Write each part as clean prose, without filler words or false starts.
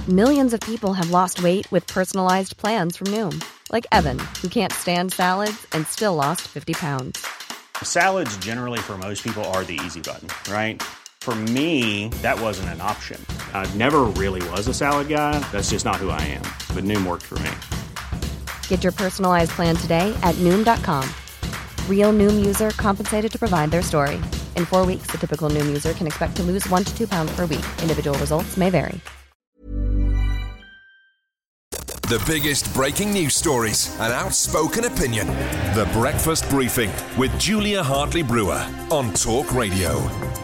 Millions of people have lost weight with personalized plans from Noom. Like Evan, who can't stand salads and still lost 50 pounds. Salads generally for most people are the easy button, right? For me, that wasn't an option. I never really was a salad guy. That's just not who I am. But Noom worked for me. Get your personalized plan today at Noom.com. Real Noom user compensated to provide their story. In 4 weeks, the typical Noom user can expect to lose 1 to 2 pounds per week. Individual results may vary. The biggest breaking news stories and outspoken opinion. The Breakfast Briefing with Julia Hartley-Brewer on Talk Radio.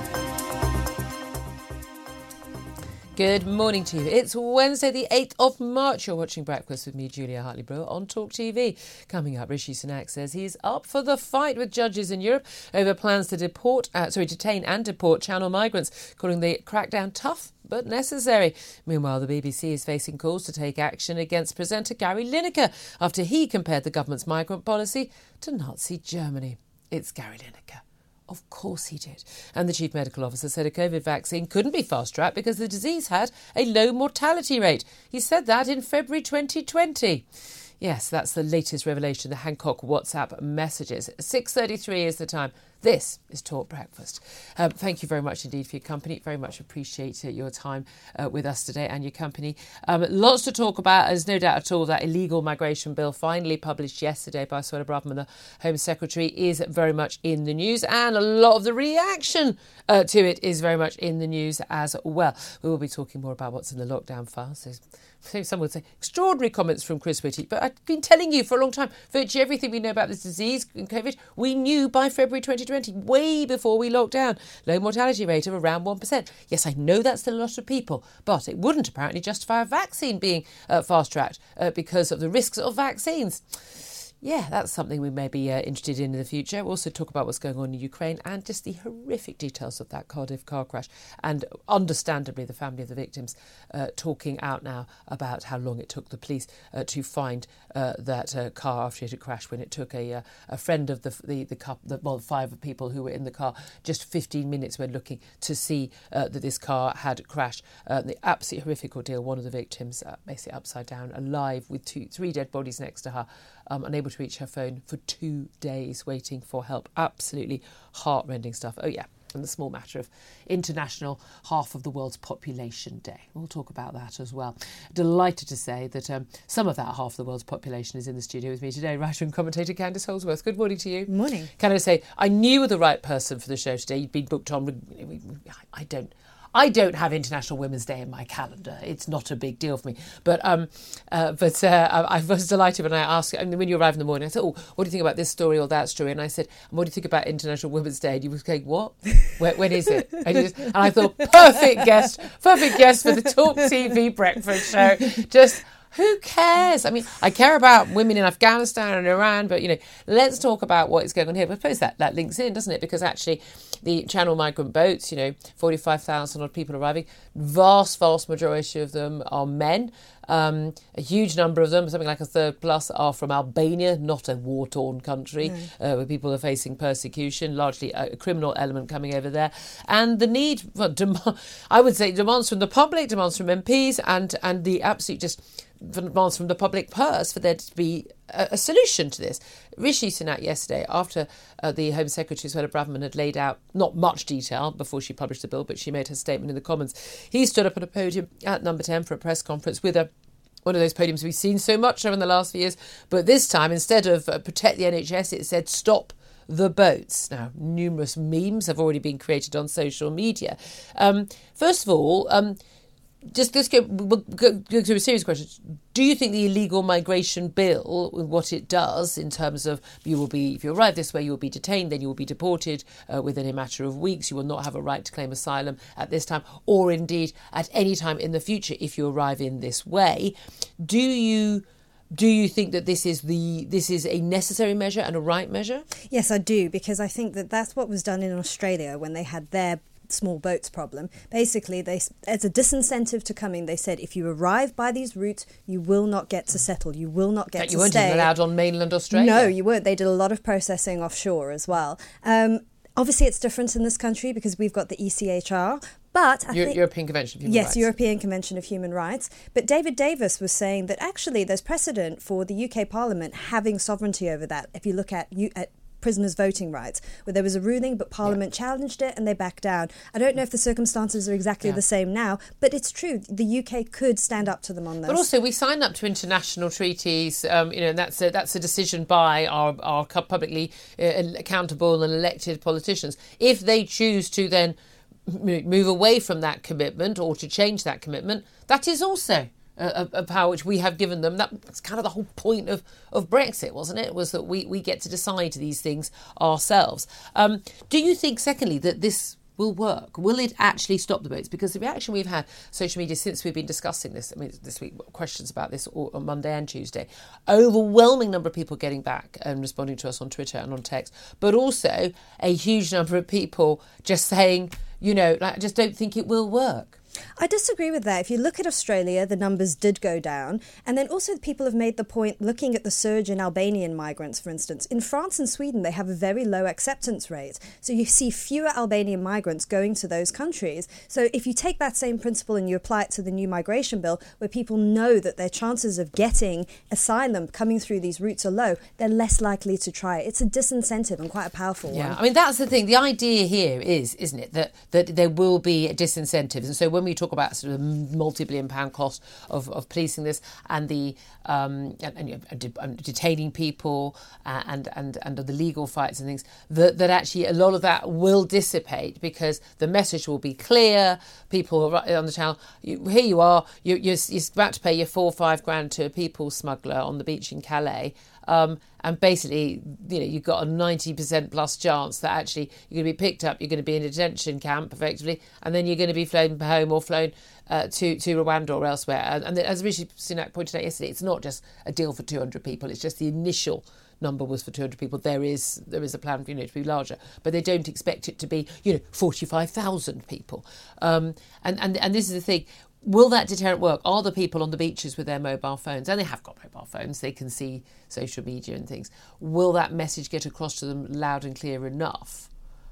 Good morning to you. It's Wednesday, the 8th of March. You're watching Breakfast with me, Julia Hartley-Brewer, on Talk TV. Coming up, Rishi Sunak says he's up for the fight with judges in Europe over plans to detain and deport Channel migrants, calling the crackdown tough but necessary. Meanwhile, the BBC is facing calls to take action against presenter Gary Lineker after he compared the government's migrant policy to Nazi Germany. It's Gary Lineker. Of course he did. And the chief medical officer said a COVID vaccine couldn't be fast-tracked because the disease had a low mortality rate. He said that in February 2020. Yes, that's the latest revelation, the Hancock WhatsApp messages. 6:33 is the time. This is Talk Breakfast. Thank you very much indeed for your company. Very much appreciate your time with us today and your company. Lots to talk about. There's no doubt at all that illegal migration bill finally published yesterday by Suella Braverman, the Home Secretary, is very much in the news, and a lot of the reaction to it is very much in the news as well. We will be talking more about what's in the lockdown files. So some would say extraordinary comments from Chris Whitty, but I've been telling you for a long time, virtually everything we know about this disease, COVID, we knew by February 2020, way before we locked down. Low mortality rate of around 1%. Yes, I know that's still a lot of people, but it wouldn't apparently justify a vaccine being fast-tracked because of the risks of vaccines. Yeah, that's something we may be interested in the future. We'll also talk about what's going on in Ukraine and just the horrific details of that Cardiff car crash. And understandably, the family of the victims talking out now about how long it took the police to find that car after it had crashed, when it took a friend of the couple, 5 people who were in the car, just 15 minutes when looking to see that this car had crashed. The absolutely horrific ordeal. One of the victims basically upside down, alive with 3 dead bodies next to her. Unable to reach her phone for 2 days, waiting for help. Absolutely heart-rending stuff. Oh, yeah. And the small matter of International Half of the World's Population Day. We'll talk about that as well. Delighted to say that some of that half of the world's population is in the studio with me today. Writer and commentator Candice Holdsworth. Good morning to you. Morning. Can I say, I knew you were the right person for the show today. You'd been booked on. I don't have International Women's Day in my calendar. It's not a big deal for me. But I was delighted when I asked, when you arrived in the morning, I said, what do you think about this story or that story? And I said, what do you think about International Women's Day? And you were going, what? When is it? And I thought, perfect guest for the Talk TV breakfast show. Just... who cares? I mean, I care about women in Afghanistan and Iran, but, let's talk about what is going on here. But I suppose that links in, doesn't it? Because actually the Channel migrant boats, 45,000 odd people arriving, vast majority of them are men. A huge number of them, something like a third plus, are from Albania, not a war-torn country, where people are facing persecution, largely a criminal element coming over there. And the need for, I would say, demands from the public, demands from MPs, and the absolute demands from the public purse for there to be a solution to this. Rishi Sunak yesterday, after the Home Secretary Suella Braverman had laid out not much detail before she published the bill, but she made her statement in the Commons, he stood up at a podium at Number 10 for a press conference with one of those podiums we've seen so much over in the last few years, but this time, instead of protect the NHS, it said stop the boats. Now, numerous memes have already been created on social media. First of all, we'll go through a series of questions. Do you think the illegal migration bill, what it does in terms of if you arrive this way, you will be detained, then you will be deported within a matter of weeks. You will not have a right to claim asylum at this time, or indeed at any time in the future if you arrive in this way. Do you think that this is a necessary measure and a right measure? Yes, I do, because I think that's what was done in Australia when they had their small boats problem. Basically, as a disincentive to coming, they said if you arrive by these routes, you will not get to settle. You will not get to stay. You weren't even allowed on mainland Australia? No, you weren't. They did a lot of processing offshore as well. Obviously, it's different in this country because we've got the ECHR. But European Convention of Human Rights. Yes, European Convention of Human Rights. But David Davis was saying that actually there's precedent for the UK Parliament having sovereignty over that. If you look at prisoners' voting rights, where there was a ruling, but Parliament challenged it and they backed down. I don't know if the circumstances are exactly the same now, but it's true. The UK could stand up to them on those. But also, we sign up to international treaties, and that's a decision by our publicly accountable and elected politicians. If they choose to then move away from that commitment or to change that commitment, that is also a power which we have given them. That's kind of the whole point of Brexit, wasn't it? Was that we get to decide these things ourselves. Do you think, secondly, that this will work? Will it actually stop the votes? Because the reaction we've had, social media, since we've been discussing this, I mean, this week, questions about this on Monday and Tuesday, overwhelming number of people getting back and responding to us on Twitter and on text, but also a huge number of people just saying, I just don't think it will work. I disagree with that. If you look at Australia, the numbers did go down. And then also people have made the point, looking at the surge in Albanian migrants, for instance. In France and Sweden, they have a very low acceptance rate. So you see fewer Albanian migrants going to those countries. So if you take that same principle and you apply it to the new migration bill, where people know that their chances of getting asylum coming through these routes are low, they're less likely to try it. It's a disincentive and quite a powerful one. Yeah, I mean, that's the thing. The idea here is, isn't it, that there will be disincentives. And so when we talk about sort of multi-billion pound cost of policing this and the detaining people and the legal fights and things, that actually a lot of that will dissipate because the message will be clear. People on the channel, here you are, you're about to pay your 4 or 5 grand to a people smuggler on the beach in Calais. And basically, you've got a 90% plus chance that actually you're going to be picked up, you're going to be in a detention camp, effectively, and then you're going to be flown home or flown to Rwanda or elsewhere. And as Rishi Sunak pointed out yesterday, it's not just a deal for 200 people, it's just the initial number was for 200 people. There is a plan for to be larger, but they don't expect it to be 45,000 people. And this is the thing. Will that deterrent work? Are the people on the beaches with their mobile phones, and they have got mobile phones, they can see social media and things, will that message get across to them loud and clear enough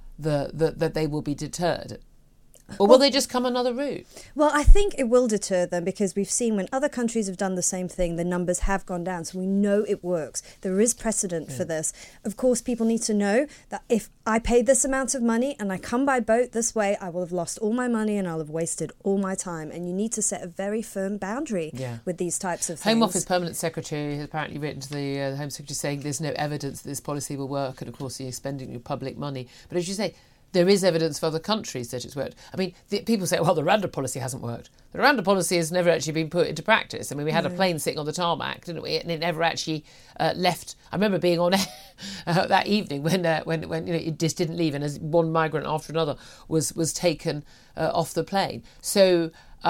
that they will be deterred? Or will they just come another route? Well, I think it will deter them because we've seen when other countries have done the same thing, the numbers have gone down. So we know it works. There is precedent for this. Of course, people need to know that if I pay this amount of money and I come by boat this way, I will have lost all my money and I'll have wasted all my time. And you need to set a very firm boundary with these types of things. Home Office Permanent Secretary has apparently written to the Home Secretary saying there's no evidence that this policy will work, and of course you're spending your public money. But as you say, there is evidence for other countries that it's worked. I mean, people say, well, the Rwanda policy hasn't worked. The Rwanda policy has never actually been put into practice. I mean, we had a plane sitting on the tarmac, didn't we? And it never actually left. I remember being on air that evening when it just didn't leave, and as one migrant after another was taken off the plane. So,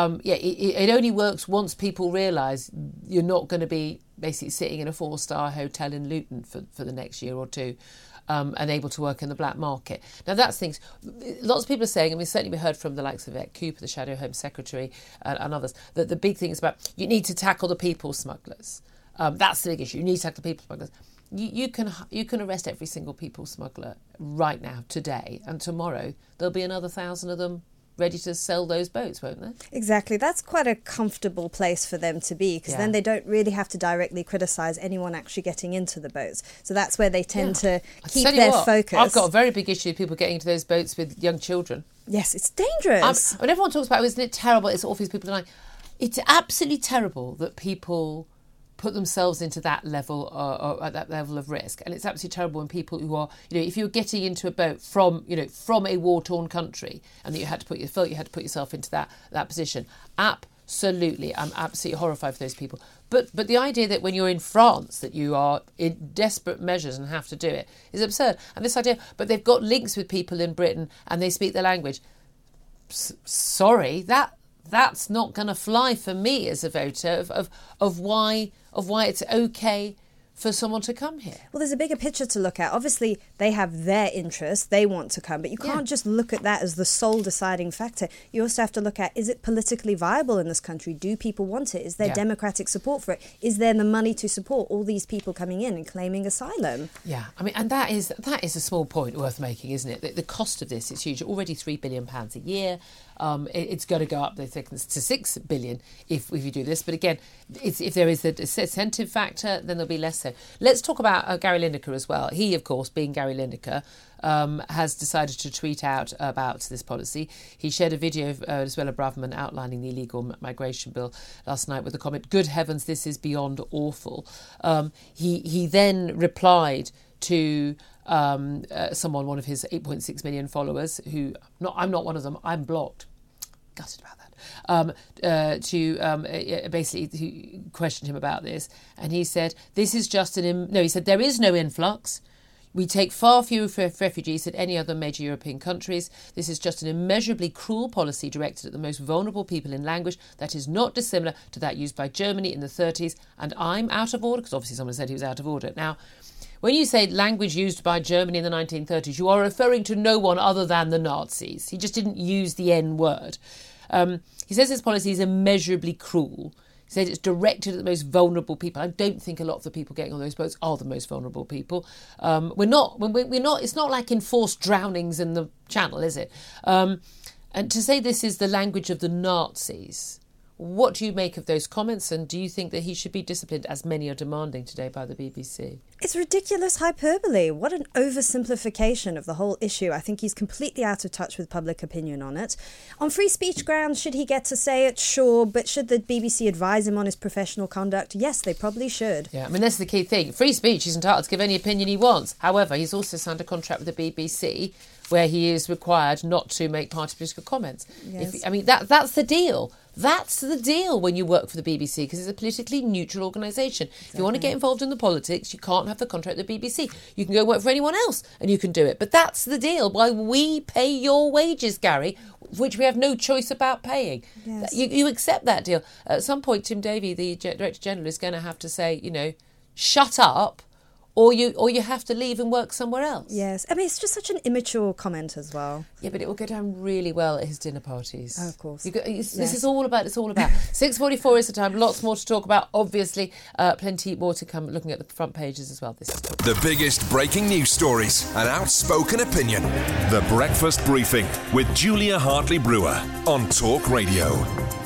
it only works once people realise you're not going to be basically sitting in a 4-star hotel in Luton for the next year or two. And able to work in the black market. Now, that's things. Lots of people are saying, and we certainly heard from the likes of Ed Cooper, the Shadow Home Secretary, and others, that the big thing is about you need to tackle the people smugglers. That's the big issue. You need to tackle the people smugglers. You can arrest every single people smuggler right now, today, and tomorrow there'll be another 1,000 of them ready to sell those boats, won't they? Exactly. That's quite a comfortable place for them to be because then they don't really have to directly criticise anyone actually getting into the boats. So that's where they tend to keep their focus. I've got a very big issue with people getting into those boats with young children. Yes, it's dangerous. When everyone talks about it, isn't it terrible? It's awful, people dying. It's absolutely terrible that people put themselves into that level or at that level of risk, and it's absolutely terrible when people who are, if you're getting into a boat from a war-torn country and that you had to put yourself into that position. Absolutely, I'm absolutely horrified for those people. But the idea that when you're in France that you are in desperate measures and have to do it is absurd. And this idea, but they've got links with people in Britain and they speak their language. Sorry, that's not going to fly for me as a voter of why it's okay for someone to come here? Well, there's a bigger picture to look at. Obviously, they have their interests. They want to come. But you can't just look at that as the sole deciding factor. You also have to look at, is it politically viable in this country? Do people want it? Is there democratic support for it? Is there the money to support all these people coming in and claiming asylum? Yeah, I mean, and that is a small point worth making, isn't it? The cost of this is huge. Already £3 billion a year. It's going to go up, they think, to $6 billion if you do this. But again, if there is the incentive factor, then there'll be less so. Let's talk about Gary Lineker as well. He, of course, being Gary Lineker, has decided to tweet out about this policy. He shared a video of Suella Braverman outlining the illegal migration bill last night with the comment, "Good heavens, this is beyond awful." He then replied to someone, one of his 8.6 million followers, who I'm not one of them, I'm blocked. Gutted about that. Basically who questioned him about this, and he said, "This is just he said there is no influx. We take far fewer refugees than any other major European countries. This is just an immeasurably cruel policy directed at the most vulnerable people in language that is not dissimilar to that used by Germany in the 30s. And I'm out of order," because obviously someone said he was out of order. Now, when you say language used by Germany in the 1930s, you are referring to no one other than the Nazis. He just didn't use the N word. He says this policy is immeasurably cruel. He said it's directed at the most vulnerable people. I don't think a lot of the people getting on those boats are the most vulnerable people. We're not. It's not like enforced drownings in the Channel, is it? And to say this is the language of the Nazis. What do you make of those comments, and do you think that he should be disciplined, as many are demanding today by the BBC? It's ridiculous hyperbole. What an oversimplification of the whole issue. I think he's completely out of touch with public opinion on it. On free speech grounds, should he get to say it? Sure. But should the BBC advise him on his professional conduct? Yes, they probably should. Yeah, I mean, that's the key thing. Free speech, he's entitled to give any opinion he wants. However, he's also signed a contract with the BBC where he is required not to make party political comments. Yes. That's the deal. That's the deal when you work for the BBC, because it's a politically neutral organisation. Exactly. If you want to get involved in the politics, you can't have the contract with the BBC. You can go work for anyone else and you can do it. But that's the deal. Why we pay your wages, Gary, which we have no choice about paying. Yes. You accept that deal. At some point, Tim Davie, the Director General, is going to have to say, shut up, or you have to leave and work somewhere else. Yes. I mean, it's just such an immature comment as well. Yeah, but it will go down really well at his dinner parties. Oh, of course. This is all about. 6:44 is the time. Lots more to talk about. Obviously, plenty more to come. Looking at the front pages as well. This is the biggest breaking news stories and outspoken opinion. The Breakfast Briefing with Julia Hartley-Brewer on Talk Radio.